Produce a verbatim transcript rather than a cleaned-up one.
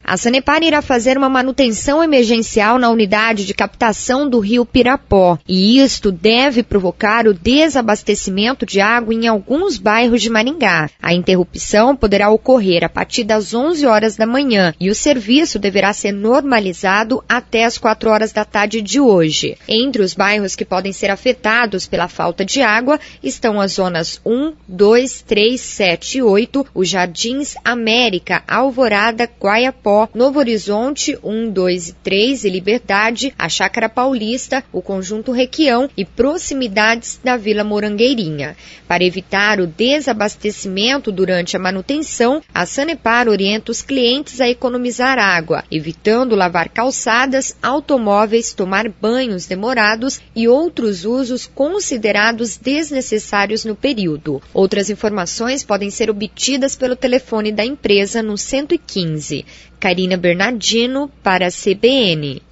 A Sanepar irá fazer uma manutenção emergencial na unidade de captação do rio Pirapó, e isto deve provocar o desabastecimento de água em alguns bairros de Maringá. A interrupção poderá ocorrer a partir das onze horas da manhã e o serviço deverá ser normalizado até as quatro horas da tarde de hoje. Entre os bairros que podem ser afetados pela falta de água estão as zonas um, dois, três, sete e oito, os Jardins América, Alvorada, Guaiapó, Novo Horizonte, um, dois e três e Liberdade, a Chácara Paulista, o Conjunto Requião e proximidades da Vila Morangueirinha. Para evitar o desabastecimento durante a manutenção, a Sanepar orienta os clientes a economizar água, evitando lavar calçadas, automóveis, tomar banhos demorados e outros usos considerados desnecessários no período. Outras informações podem ser obtidas pelo telefone da empresa no cento e quinze. Karina Bernardino para a C B N.